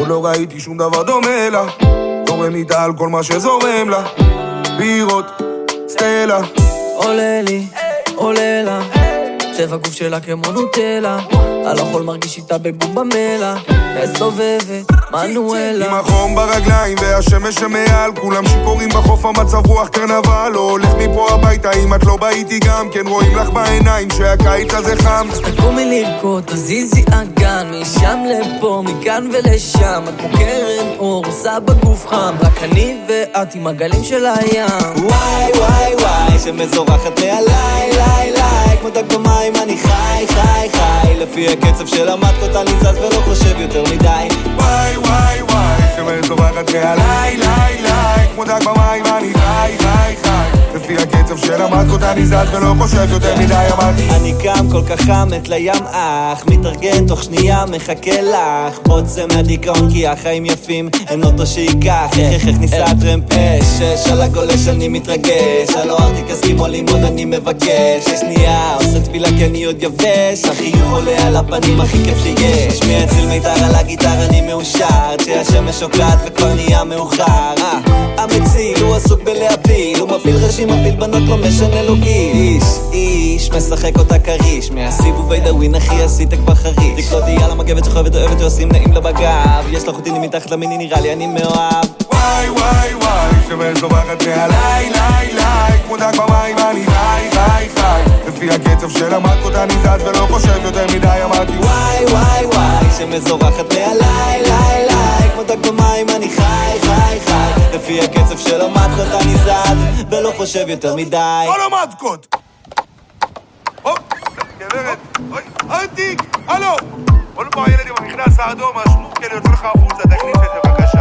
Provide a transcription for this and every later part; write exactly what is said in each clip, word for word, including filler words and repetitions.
עוד לא ראיתי שום דבר דומה לה, זורם איתה על כל מה שזורם לה, בירות, סטלה. עולה לי, עולה לה, צבע גוף שלה כמו נוטלה, על החול מרגיש איתה בגוף במלח, מסובבת, מנואלה. עם החום ברגליים והשמש שמעל, כולם שיכורים בחוף, המצב רוח קרנבל. לא הולך מפה הביתה אם את לא באיתי גם, כן רואים לך בעיניים שהקיץ הזה חם. אז תקומי לרקוד, תזיזי אגן, משם לפה, מכאן ולשם, את כמו קרן אור, עושה בגוף חם, רק אני ואת עם הגלים של הים. וואי וואי וואי, שמזורחת מעליי, ליי ליי, כמו דג במים אני חי חי חי, לפי הקצב של המטקות אני זז ולא חושב יותר מדי. וואי וואי וואי, שמזורחת מעליי, ליי ליי, כמו דג במים אני חי חי חי, לפי הקצב של המטקות אני זז ולא חושב יותר מדי. אמרתי אני קם כל כך חם את לים אך, מתארגן תוך שנייה מחכה לך, רוצה מהדיכאון כי החיים יפים, אין אותו שיקח, איך איך ניסה טרמפ אש, על הגולש אני מתרגש, על ארטיק אסקימו לימון אני מבקש, שנייה עושה תפילה כי אני עוד יבש, החיוך עולה על הפנים הכי כיף שיש, מייצל מיתר על הגיטר אני מאושר, כשהשמש שוקעת וכבר נהיה מאוחר. המציל הוא עסוק בלהפיל, הוא מפיל ראשים מפיל בנות לא משנה לו גיל, איש איש משחק אותה קריש, מהסיבובי דווין אחי עשית כבר חריש, תקלותי על המגבת שחובבת אוהבת ועושים נעים לה בגב, יש לך אותי מתחת למיני נראה לי אני מאוהב. וואי וואי וואי, שמזורחת מעליי, ליי ליי, כמו דג במים אני חי חי חי, לפי הקצב של המטקות אני זז ולא חושב יותר מדי. אמרתי וואי וואי וואי, שמזורחת מעליי, ליי ליי, כמו דג במים אני חי חי חי, לפי הקצב של המטקות אני זז ולא חושב יותר מדי. כל המטקות! הופ, גברת, אוי, ארטיק, הלו! בוא לפה הילד עם המכנס האדום, השנורקל יוצא לך החוצה, תכניס את זה בבקשה.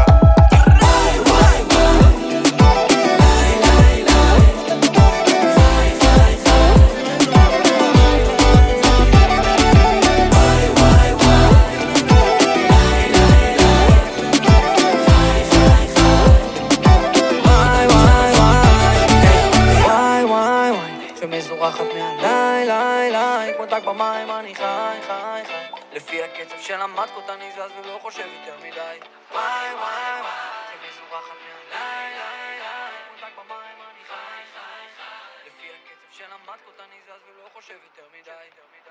שמזורחת מעליי, ליי, ליי, כמו דג במים אני חי, חי, חי, לפי הקצב של המטקות אני זז ולא חושב יותר מדי. וואי, וואי, וואי, שמזורחת מעליי, ליי, ליי, כמו דג במים אני חי, חי, חי, לפי הקצב של המטקות אני זז ולא חושב יותר מדי.